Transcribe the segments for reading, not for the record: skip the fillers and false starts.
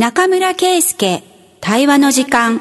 中村圭介対話の時間。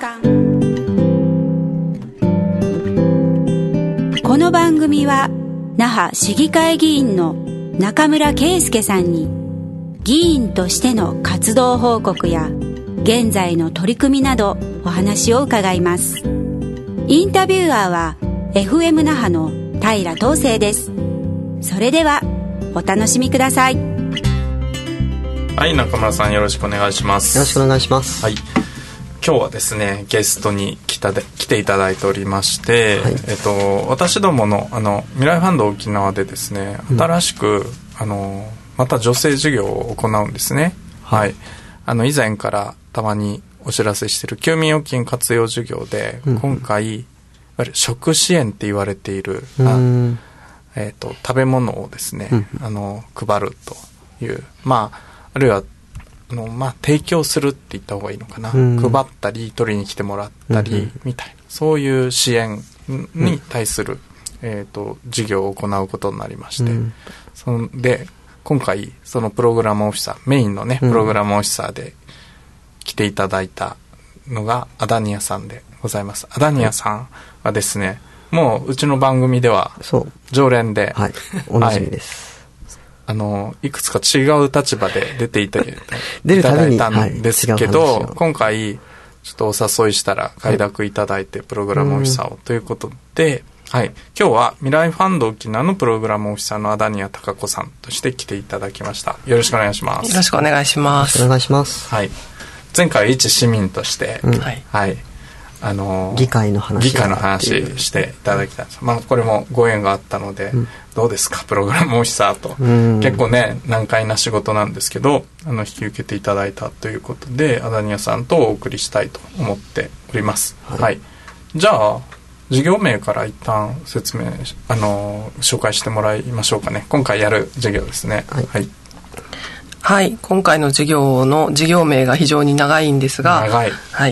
この番組は那覇市議会議員の中村圭介さんに議員としての活動報告や現在の取り組みなどお話を伺います。インタビュアーは FM 那覇の平東成です。それではお楽しみください。 はい、中村さんよろしくお願いします。 よろしくお願いします。 はい、今日はですねゲストに来ていただいておりまして、はい、私どもの未来ファンド沖縄でですね、新しくまた助成事業を行うんですね。はい、以前からたまにお知らせしている休眠預金活用事業で、今回いわゆる食支援って言われている食べ物をですね、配るという、あるいは提供するって言った方がいいのかな、配ったり取りに来てもらったりみたいな、そういう支援に対する、事業を行うことになりまして、で今回そのプログラムオフィサー、メインのねプログラムオフィサーで来ていただいたのがアダニアさんでございます。アダニアさんはですね、もううちの番組では常連で、 はい、おなじみです。 いくつか違う立場で出ていただいたんですけど、今回ちょっとお誘いしたら快諾いただいて、プログラムオフィサーをということで、はい、今日は未来ファンド沖縄のプログラムオフィサーのアダニア貴子さんとして来ていただきました。よろしくお願いします。 よろしくお願いします。 お願いします。 はい、前回は一市民として、はい、 議会の話していただきたいんです。これもご縁があったので、どうですかプログラムオフィサーと、結構ね難解な仕事なんですけど、引き受けていただいたということで、アダニアさんとお送りしたいと思っております。はい、じゃあ事業名から一旦説明紹介してもらいましょうかね。今回やる事業ですね。 はい、今回の事業名が非常に長いんですが、はい、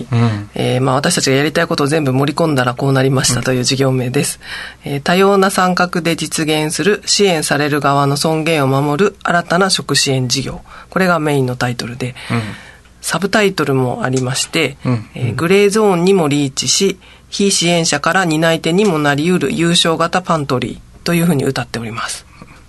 私たちがやりたいことを全部盛り込んだらこうなりましたという事業名です。多様な参画で実現する支援される側の尊厳を守る新たな食支援事業、これがメインのタイトルで、サブタイトルもありまして、グレーゾーンにもリーチし、非支援者から担い手にもなりうる優勝型パントリーというふうに歌っております。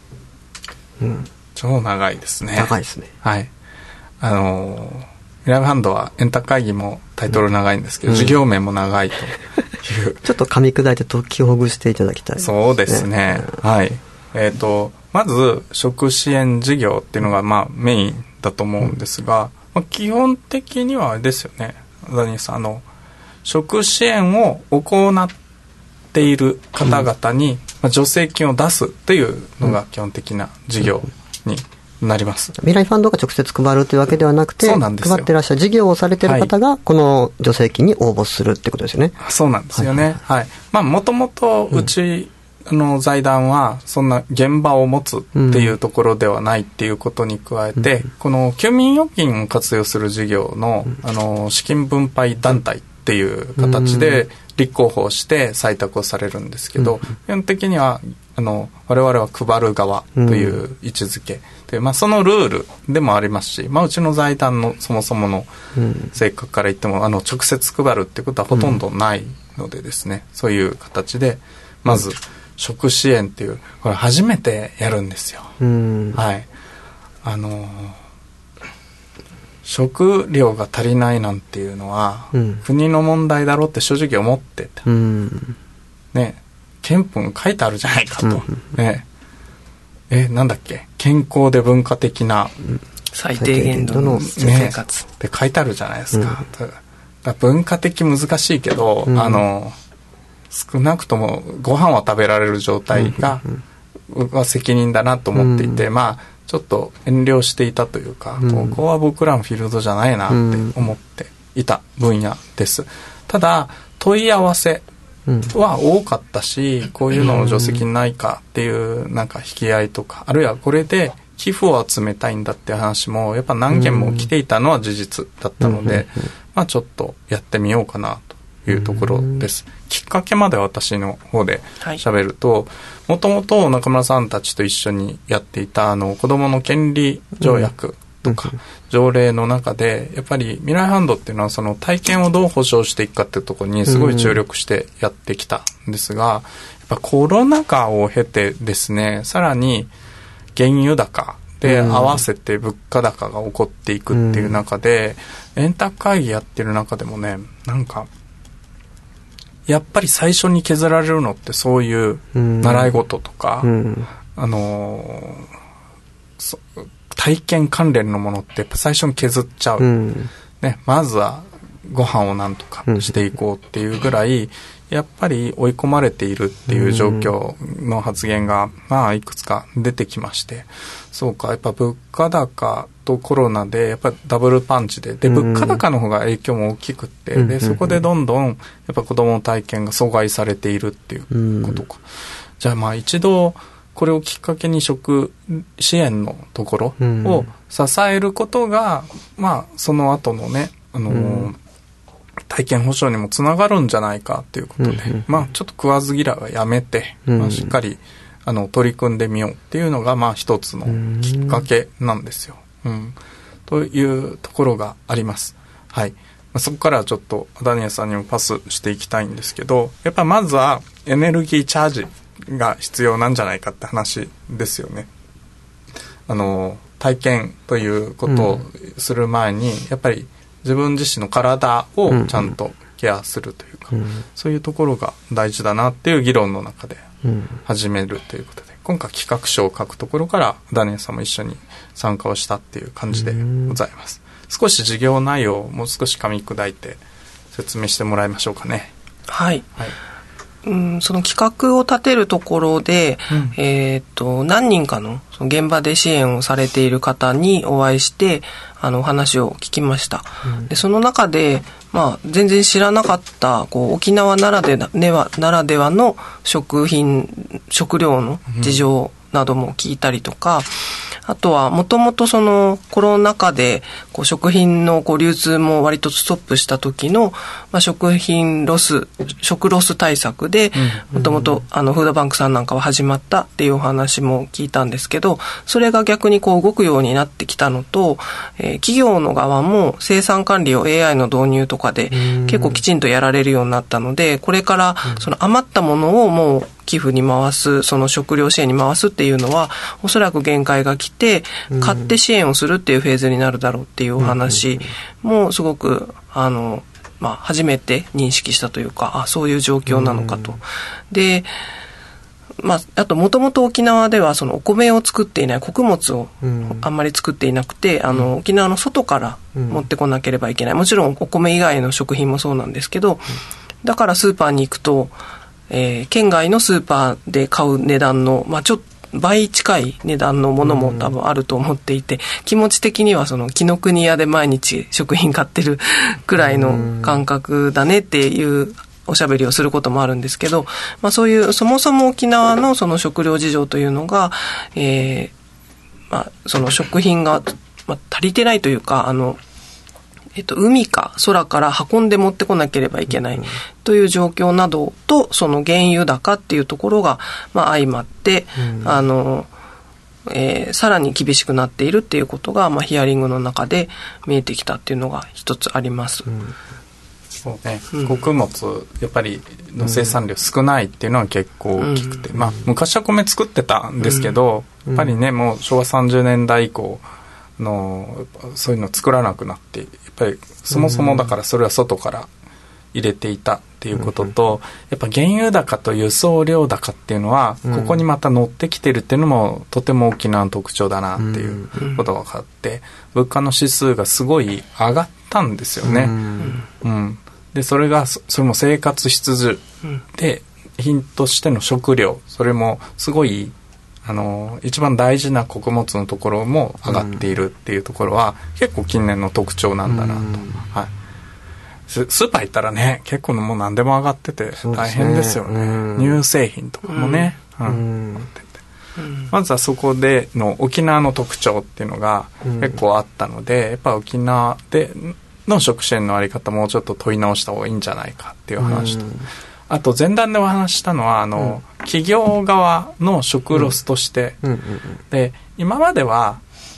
超長いですね。 長いですね。 はい。未来ファンドはエンタ会議もタイトル長いんですけど、事業名も長いという。 ちょっと噛み砕いて解きほぐしていただきたいですね。 そうですね。はい。まず食支援事業っていうのがメインだと思うんですが、基本的にはあれですよね。ダニエルさん、食支援を行っている方々に、助成金を出すというのが基本的な事業になります。 未来ファンドが直接配るというわけではなくて、配ってらっしゃる事業をされている方がこの助成金に応募するってことですよね。 そうなんですよね。はい。もともとうちの財団はそんな現場を持つっていうところではないっていうことに加えて、この休眠預金を活用する事業の資金分配団体っていう形で立候補して採択をされるんですけど、基本的には我々は配る側という位置づけで、そのルールでもありますし、うちの財団のそもそもの性格から言っても直接配るってことはほとんどないのでですね、そういう形でまず食支援っていう、これ初めてやるんですよ。はい。食料が足りないなんていうのは、国の問題だろうって正直思ってて、ね、憲法に書いてあるじゃないかと、ね、なんだっけ、健康で文化的な、 最低限度の生活、 って書いてあるじゃないですか。だ文化的難しいけど、少なくともご飯は食べられる状態が、責任だなと思っていて、ちょっと遠慮していたというか、ここは僕らのフィールドじゃないなって思っていた分野です。ただ問い合わせは多かったし、こういうの助成金ないかっていう引き合いとか、あるいはこれで寄付を集めたいんだって話もやっぱ何件も来ていたのは事実だったので、ちょっとやってみようかなというところです。きっかけまで私の方で喋ると、もともと中村さんたちと一緒にやっていた子どもの権利条約とか条例の中でやっぱり未来ファンドっていうのはその体験をどう保障していくかっていうところにすごい注力してやってきたんですが、やっぱコロナ禍を経てですね、さらに原油高で合わせて物価高が起こっていくっていう中で、円卓会議やってる中でもね、なんかやっぱり最初に削られるのってそういう習い事とか、体験関連のものってやっぱ最初に削っちゃう、ね、まずはご飯をなんとかしていこうっていうぐらいやっぱり追い込まれているっていう状況の発言がまあいくつか出てきまして、そうか、やっぱ物価高とコロナでやっぱダブルパンチで物価高の方が影響も大きくって、でそこでどんどんやっぱ子どもの体験が阻害されているっていうことか。じゃあまあ一度これをきっかけに食支援のところを支えることが、まあその後のね、体験保障にもつながるんじゃないかということで、まあちょっと食わず嫌いはやめて、まあ、しっかり取り組んでみようっていうのがまあ一つのきっかけなんですよ、というところがあります。はい。そこからちょっとダニエルさんにもパスしていきたいんですけど、やっぱまずはエネルギーチャージが必要なんじゃないかって話ですよね。体験ということをする前に、やっぱり自分自身の体をちゃんとケアするというか、そういうところが大事だなっていう議論の中で始めるということで、今回企画書を書くところからダニエルさんも一緒に参加をしたっていう感じでございます。少し事業内容をもう少し噛み砕いて説明してもらいましょうかね。 はい、はい。その企画を立てるところで、何人かのその現場で支援をされている方にお会いしてお話を聞きました。でその中で、まあ、全然知らなかった沖縄ならではの食料の事情なども聞いたりとか、あとはもともとそのコロナ禍で食品の流通も割とストップした時の、食ロス対策でもともとフードバンクさんなんかは始まったっていうお話も聞いたんですけど、それが逆に動くようになってきたのと、企業の側も生産管理を AI の導入とかで結構きちんとやられるようになったので、これからその余ったものをもう寄付に回す、その食料支援に回すっていうのはおそらく限界が来て、買って支援をするっていうフェーズになるだろうっていうお話もすごく初めて認識したというか、そういう状況なのかと。で、あともともと沖縄ではそのお米を作っていない、穀物をあんまり作っていなくて、沖縄の外から持ってこなければいけない。もちろんお米以外の食品もそうなんですけど、だからスーパーに行くと、県外のスーパーで買う値段の、ちょっと倍近い値段のものも多分あると思っていて、気持ち的にはその紀ノ国屋で毎日食品買ってるくらいの感覚だねっていうおしゃべりをすることもあるんですけど、そういうそもそも沖縄のその食料事情というのが、その食品が、足りてないというか、海か空から運んで持ってこなければいけないという状況などと、その原油高っていうところが相まって、さらに厳しくなっているっていうことが、ヒアリングの中で見えてきたっていうのが一つあります。 そうね、穀物やっぱりの生産量少ないっていうのは結構大きくて、昔は米作ってたんですけど、やっぱりね、もう昭和30年代以降そういうの作らなくなって、やっぱりそもそもだからそれは外から入れていたっていうことと、やっぱ原油高と輸送量高っていうのはここにまた乗ってきてるっていうのもとても沖縄の特徴だなっていうことが分かって、物価の指数がすごい上がったんですよね。でそれも生活必需で、品としての食料、それもすごい一番大事な穀物のところも上がっているっていうところは結構近年の特徴なんだなと、はい、スーパー行ったらね、結構もう何でも上がってて大変ですよね。乳製品とかもね、まずはそこでの沖縄の特徴っていうのが結構あったので、やっぱ沖縄での食支援のあり方もうちょっと問い直した方がいいんじゃないかっていう話と、あと前段でお話したのは企業側の食ロスとして、で今までは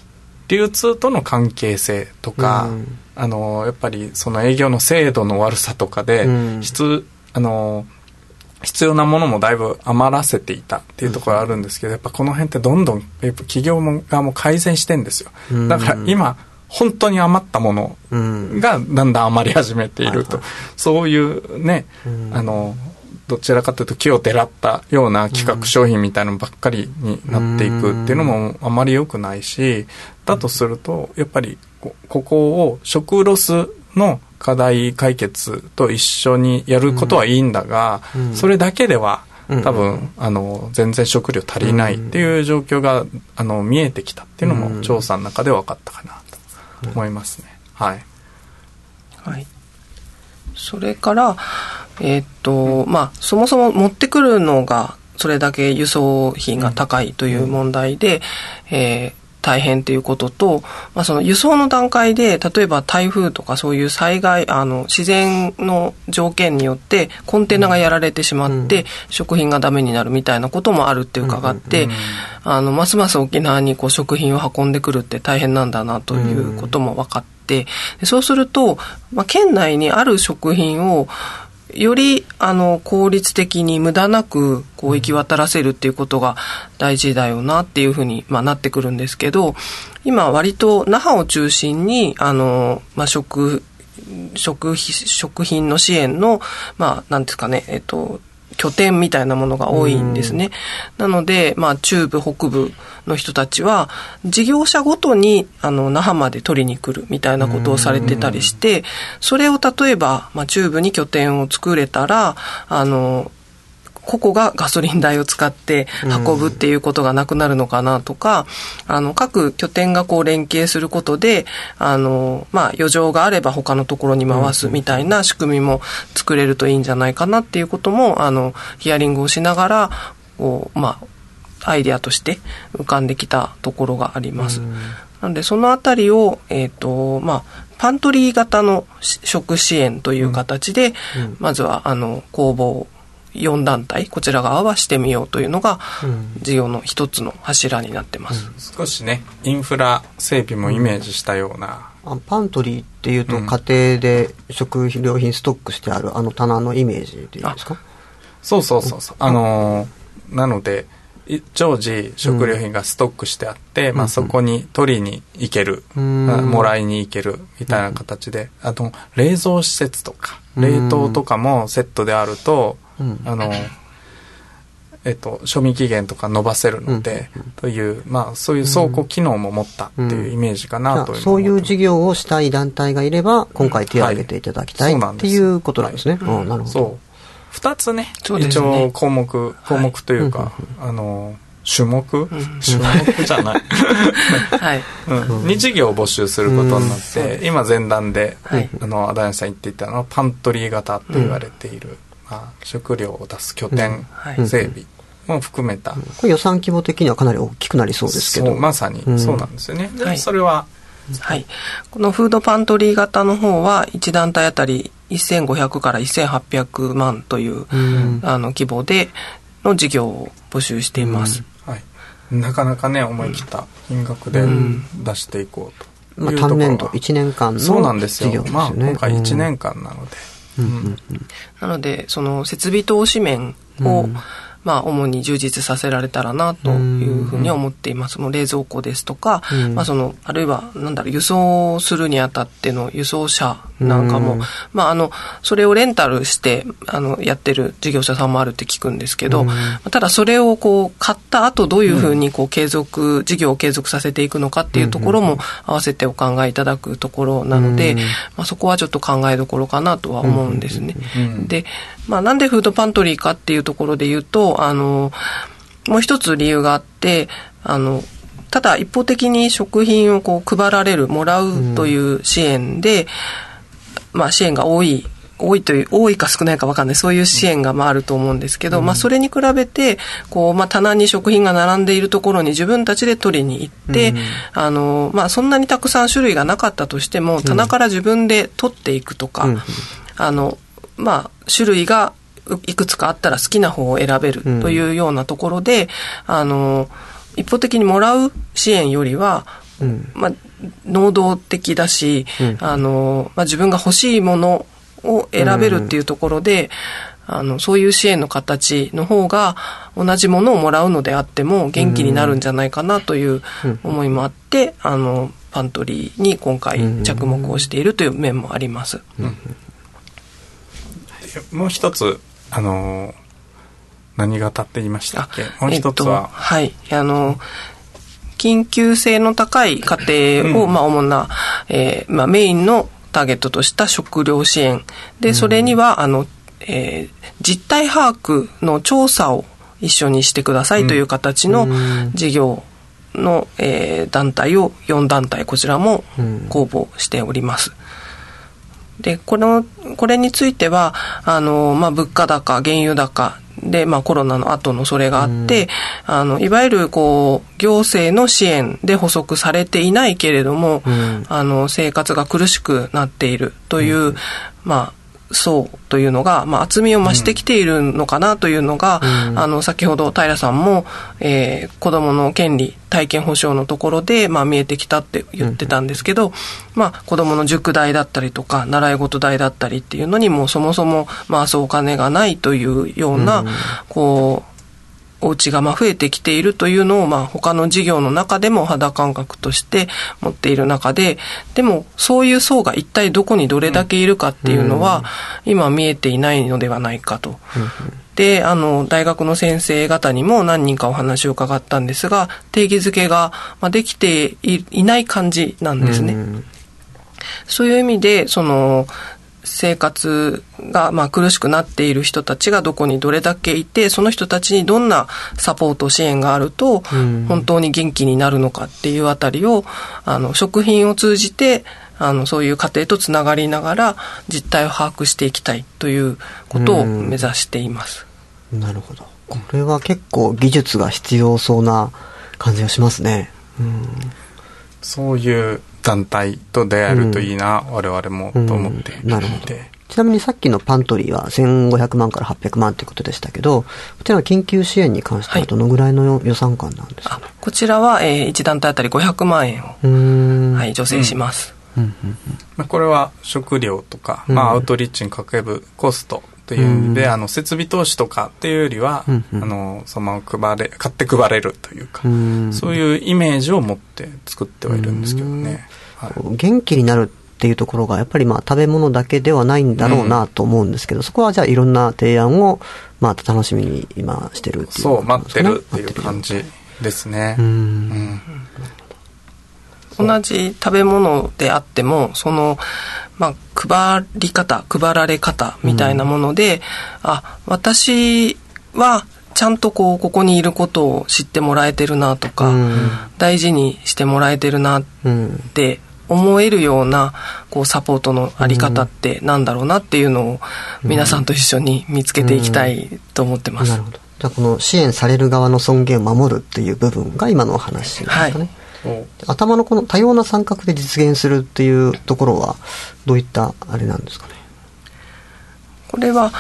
流通との関係性とか、やっぱりその営業の精度の悪さとかで、必要なものもだいぶ余らせていたっていうところあるんですけど、やっぱこの辺ってどんどんやっぱ企業側も改善してんですよ。だから今本当に余ったものがだんだん余り始めていると、そういうね、どちらかというと木をてらったような企画商品みたいなのばっかりになっていくっていうのもあまり良くないし、だとするとやっぱりここを食ロスの課題解決と一緒にやることはいいんだが、それだけでは多分全然食料足りないっていう状況が見えてきたっていうのも調査の中で分かったかなと思いますね。はい、 はい、それからそもそも持ってくるのがそれだけ輸送費が高いという問題で、大変ということと、その輸送の段階で例えば台風とかそういう災害自然の条件によってコンテナがやられてしまって、食品がダメになるみたいなこともあるって伺って、ますます沖縄に食品を運んでくるって大変なんだなということも分かって、そうすると、県内にある食品をより効率的に無駄なく行き渡らせるっていうことが大事だよなっていうふうに、なってくるんですけど、今割と那覇を中心に食品の支援のなんですかね、拠点みたいなものが多いんですね。なので、中部北部の人たちは事業者ごとに那覇まで取りに来るみたいなことをされてたりして、それを例えば、中部に拠点を作れたら個々がガソリン代を使って運ぶっていうことがなくなるのかなとか、各拠点が連携することで余剰があれば他のところに回すみたいな仕組みも作れるといいんじゃないかなっていうこともヒアリングをしながらアイデアとして浮かんできたところがあります。なのでそのあたりをパントリー型の食支援という形で、まずは工房4団体こちら側はしてみようというのが事業の一つの柱になってます。 少しねインフラ整備もイメージしたような、 パントリーっていうと家庭で食料品ストックしてある棚のイメージでいいですか？ そうなので常時食料品がストックしてあって、そこに取りに行ける、もらいに行けるみたいな形で、冷蔵施設とか冷凍とかもセットであると、賞味期限とか伸ばせるので、というそういう倉庫機能も持ったっていうイメージかなという、 そういう事業をしたい団体がいれば今回手を挙げていただきたい、っていうことなんですね。なるほど。 そう2つね、一応項目というか、種目じゃない、2事業を募集することになって、今前段でアダニさん言っていたのはパントリー型と言われている、食料を出す拠点整備も含めた、 これ予算規模的にはかなり大きくなりそうですけど、 まさにそうなんですよね。それはこのフードパントリー型の方は1団体あたり1500から1800万という、規模での事業を募集しています。 なかなかね思い切った金額で出していこうというところは、 単年度1年間の事業ですよね。 今回1年間なので、 なのでその設備投資面を、主に充実させられたらなというふうに思っています。冷蔵庫ですとか、あるいは輸送するにあたっての輸送車なんかも、それをレンタルしてやってる事業者さんもあるって聞くんですけど、ただそれを買った後どういうふうに事業を継続させていくのかっていうところも合わせてお考えいただくところなので、そこはちょっと考えどころかなとは思うんですね。で、なんでフードパントリーかっていうところで言うと、もう一つ理由があって、ただ一方的に食品を配られるもらうという支援で、支援が多いか少ないか分かんない、そういう支援があると思うんですけど、それに比べて棚に食品が並んでいるところに自分たちで取りに行って、そんなにたくさん種類がなかったとしても棚から自分で取っていくとか、種類がいくつかあったら好きな方を選べるというようなところで、一方的にもらう支援よりは能動的だし、自分が欲しいものを選べるっていうところで、そういう支援の形の方が同じものをもらうのであっても元気になるんじゃないかなという思いもあって、パントリーに今回着目をしているという面もあります。 もう一つ何型って言いましたっけ？もう一つは、 緊急性の高い家庭を、主な、メインのターゲットとした食料支援で、それには実態把握の調査を一緒にしてくださいという形の事業の、団体を4団体こちらも公募しております。でこれについては物価高、原油高で、コロナの後のそれがあって、いわゆる行政の支援で補足されていないけれども、生活が苦しくなっているという、層というのが、厚みを増してきているのかなというのが、先ほど平さんも、子どもの権利体験保障のところで、見えてきたって言ってたんですけど、子どもの塾代だったりとか習い事代だったりっていうのにもそもそも回すお金がないというような、お家が増えてきているというのを、他の事業の中でも肌感覚として持っている中で、でもそういう層が一体どこにどれだけいるかっていうのは、今見えていないのではないかと。で、大学の先生方にも何人かお話を伺ったんですが、定義づけができていない感じなんですね。そういう意味で、生活が苦しくなっている人たちがどこにどれだけいて、その人たちにどんなサポート支援があると本当に元気になるのかっていうあたりを食品を通じてそういう家庭とつながりながら実態を把握していきたいということを目指しています。 なるほど。これは結構技術が必要そうな感じがしますね。 そういう団体と出会えるといいな、我々もと思ってなるほど。ちなみにさっきのパントリーは1500万から800万ということでしたけど、こちらの緊急支援に関してはどのぐらいの予算感なんですかね？ こちらは、1団体あたり500万円を、助成します。 これは食料とか、アウトリーチにかけるコストという意味で、設備投資とかっていうよりは、その買って配れるというか、そういうイメージを持って作ってはいるんですけどね。 元気になるっていうところがやっぱり食べ物だけではないんだろうなと思うんですけど、そこはじゃあいろんな提案を楽しみに今してるっていう、 そう待ってるっていう感じですね。 同じ食べ物であっても配り方配られ方みたいなもので、私はちゃんとここにいることを知ってもらえてるなとか、大事にしてもらえてるなって思えるようなサポートのあり方ってなんだろうなっていうのを皆さんと一緒に見つけていきたいと思ってます。 なるほど。じゃあこの支援される側の尊厳を守るっていう部分が今のお話ですかね。頭のこの多様な参画で実現するっていうところはどういったあれなんですかね？ これは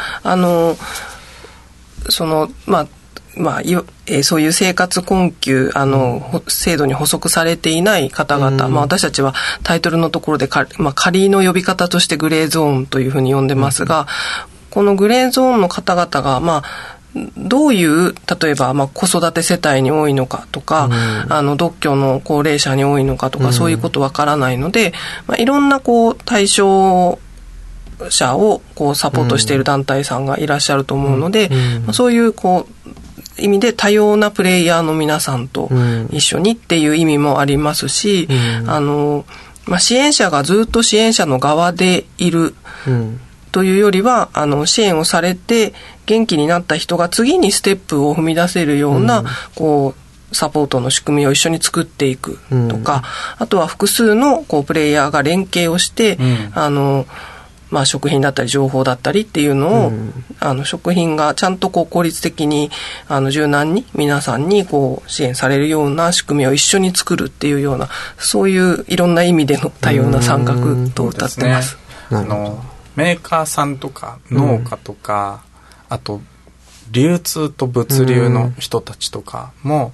そういう生活困窮制度に補足されていない方々、私たちはタイトルのところで仮の呼び方としてグレーゾーンというふうに呼んでますが、このグレーゾーンの方々がどういう例えば子育て世帯に多いのかとか、独居の高齢者に多いのかとか、そういうことわからないので、いろんな対象者をサポートしている団体さんがいらっしゃると思うので、そういう意味で多様なプレイヤーの皆さんと一緒にっていう意味もありますし、支援者がずっと支援者の側でいるというよりは支援をされて元気になった人が次にステップを踏み出せるようなサポートの仕組みを一緒に作っていくとか、あとは複数のプレイヤーが連携をして、食品だったり情報だったりっていうのを、食品がちゃんと効率的に柔軟に皆さんに支援されるような仕組みを一緒に作るっていうような、そういういろんな意味での多様な参画と歌ってます。 メーカーさんとか農家とか、あと流通と物流の人たちとかも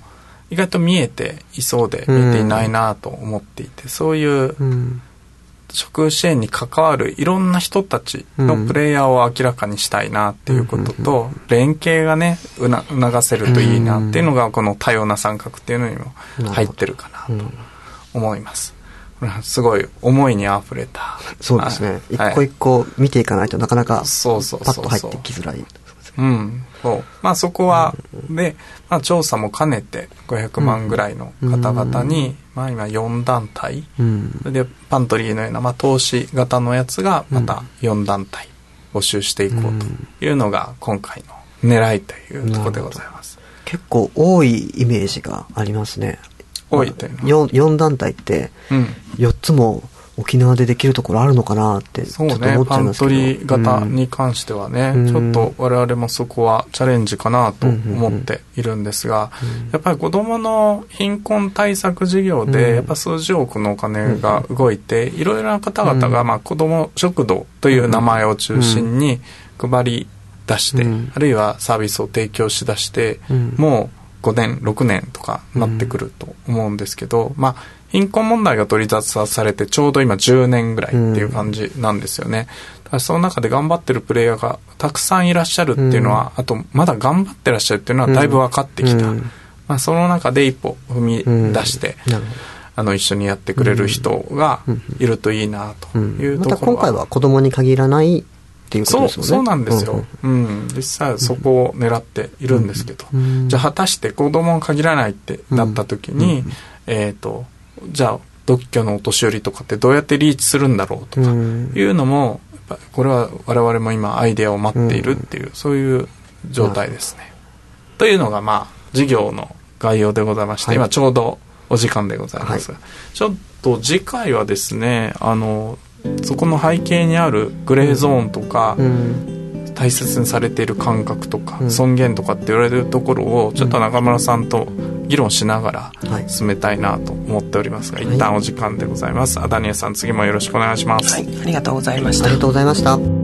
意外と見えていそうで見えていないなと思っていて、そういう食支援に関わるいろんな人たちのプレイヤーを明らかにしたいなっていうことと、連携がね促せるといいなっていうのがこの多様な参画っていうのにも入ってるかなと思います。すごい思いにあふれた。 そうですね、一個一個見ていかないとなかなかパッと入ってきづらい。 そこはで、調査も兼ねて500万ぐらいの方々に、今4団体、でパントリーのような、投資型のやつがまた4団体募集していこうというのが今回の狙いというところでございます。 結構多いイメージがありますね。 多いというの 4団体って4つも沖縄でできるところあるのかなってちょっと思っちゃいますけど。 パントリー型に関してはね、ちょっと我々もそこはチャレンジかなと思っているんですが、やっぱり子どもの貧困対策事業でやっぱ数十億のお金が動いて、いろいろな方々が子ども食堂という名前を中心に配り出して、あるいはサービスを提供しだして、もう5年6年とかなってくると思うんですけど、貧困問題が取り沙汰されてちょうど今10年ぐらいっていう感じなんですよね。だからその中で頑張ってるプレイヤーがたくさんいらっしゃるっていうのは、あとまだ頑張ってらっしゃるっていうのはだいぶ分かってきた。その中で一歩踏み出して、一緒にやってくれる人がいるといいなというところは、 また今回は子供に限らないっていうことですよね。 そうなんですよ。実際そこを狙っているんですけど、じゃあ果たして子供を限らないってなった時に、じゃあ独居のお年寄りとかってどうやってリーチするんだろうとかいうのも、やっぱこれは我々も今アイデアを待っているっていう、そういう状態ですね。というのが事業の概要でございまして、今ちょうどお時間でございますが、ちょっと次回はですね、そこの背景にあるグレーゾーンとか、大切にされている感覚とか、尊厳とかって言われるところをちょっと中村さんと議論しながら進めたいなと思っておりますが、一旦お時間でございます。アダニエさん、次もよろしくお願いします。 ありがとうございました。 ありがとうございました。